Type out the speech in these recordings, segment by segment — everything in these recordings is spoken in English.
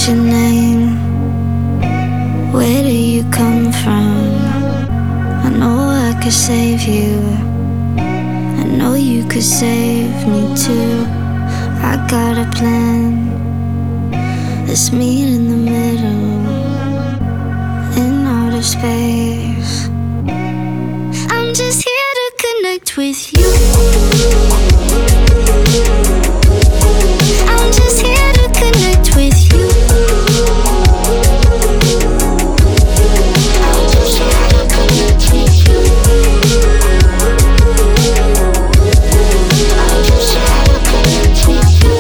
your name? Where do you come from? I know I could save you. I know you could save me too. I got a plan. Let's meet in the middle, in outer space. I'm just here to connect with you. I'm just here to connect with you. I'm just here to connect with you. I'm just here to connect with you.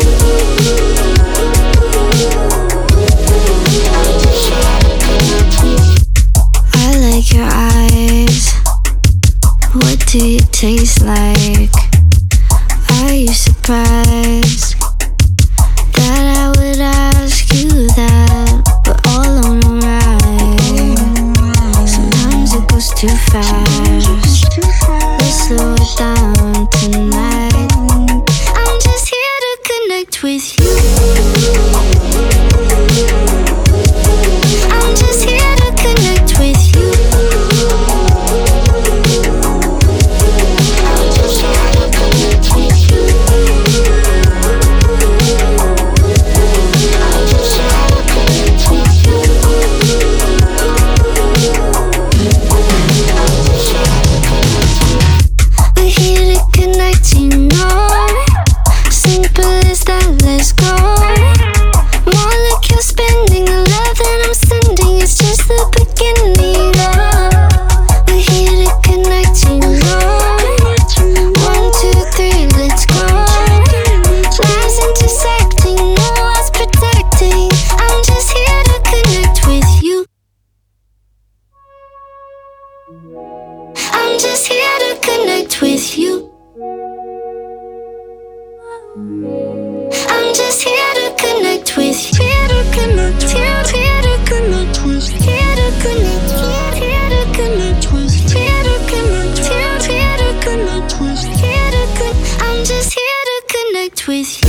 I'm just here to connect with you. I like your eyes. What do you taste like? Are you surprised that I would ask you that? We're all on a ride. Sometimes it goes too fast. Let's slow it down tonight. I'm just here to connect with you. I'm just here to connect with you. I'm just here to connect with you. I'm just here to connect with you. We're here to connect, you know. Simple as that, let's go. Molecules spinning, the love that I'm sending is just the beginning. We're here to connect, you know. 1, 2, 3, let's go. Lives intersecting, no one's protecting. I'm just here to connect with you. I'm just here to connect with you. I'm just here to connect with you. Here to connect, here to connect with you. Here to connect, here to connect with you. Here to connect, here to connect with you. Here to connect. I'm just here to connect with you.